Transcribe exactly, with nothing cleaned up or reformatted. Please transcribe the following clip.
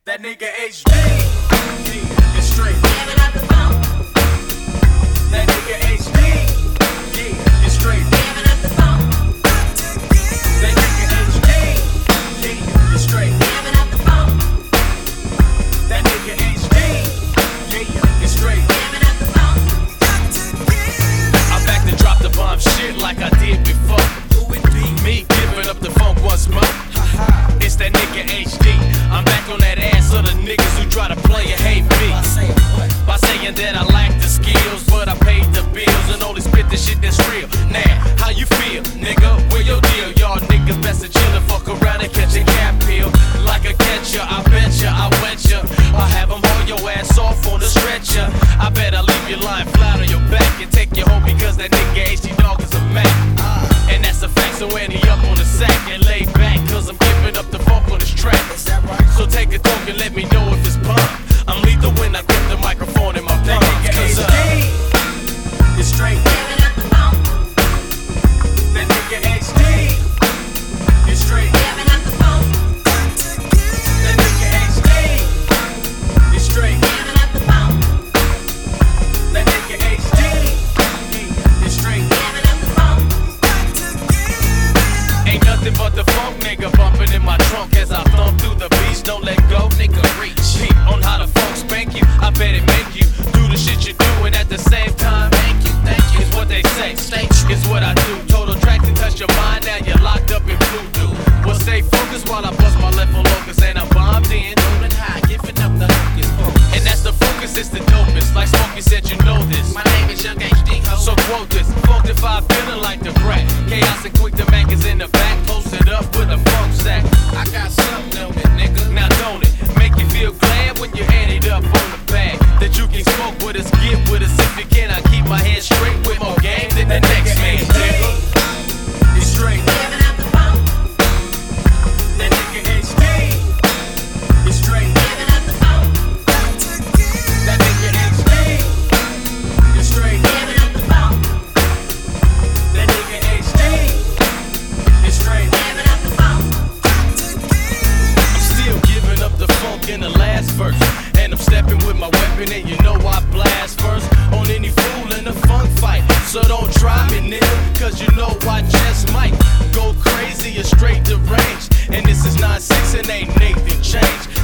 That nigga H D is straight. Giving up the phone. That nigga H D, yeah, is straight. Giving up the phone. That nigga H D, yeah, is straight. Giving up the phone. That nigga H D, yeah, is straight. Giving up the phone. I'm back to drop the bomb shit like I did before. Who it be? Me giving up the funk once more. It's that nigga H D. I'm back on that ass of the niggas who try to play and hate me. I say what? By saying that I lack the skills, but I paid the bills and only spit the shit that's real. Now, how you feel, nigga? Where your deal? Y'all niggas best to chill and fuck around and catch a cat pill. Like a catcher, I betcha, I wet ya. I have them haul your ass off on the stretcher. I better leave you lying flat on your back and take you home because that nigga H D dog is a Mac. And that's a fact, so when he up on the sack and lay back, cause I'm giving up the funk on this track. Is that right? So take a talk and let me know if it's pump. I'm lethal when I get the microphone in my That palms. nigga Cause H uh, D is straight. Giving up the phone. That nigga H D is straight. Giving up the phone. That nigga H D is straight. Giving up the phone. That nigga H D is straight. Giving up the phone. ain't nothing but the funk nigga bumping in my trunk as I thump through the beats. Don't let go, nigga, reach. Peep on how the funk spank you. I bet it make you do the shit you do, and at the same time, thank you, thank you. Is what they say. Stay true. Is what I do. Total tracks and touch your mind. Now you're locked up in voodoo. Well, stay focused while I bust my left on locus and I'm bombed in. Rolling high, giving up the hocus pocus. And that's the focus, it's the dopest. Like Smokey said, you know this. My name is Young H D. Ho. So quote this, funkified feeling like the brat. Chaos and quick to Mac is in the back, posted up with a funk sack. I got something on it, nigga. Now don't it make you feel glad when you hand it up on the bag? That you can smoke with us, get with us if you can. I keep my head straight with more game than the next man, nigga. Is straight. Giving up the phone. That nigga H D is straight. Giving up the phone. That nigga H D is straight. Giving up the phone. That nigga H D is straight. Giving up the phone. I'm still giving up the funk in the last verse. And I'm stepping with my weapon and you know I blast first on any fool in a funk fight. So don't try me, nigga, cause you know I just might go crazy or straight deranged. And this is nine six and ain't Nathan changed.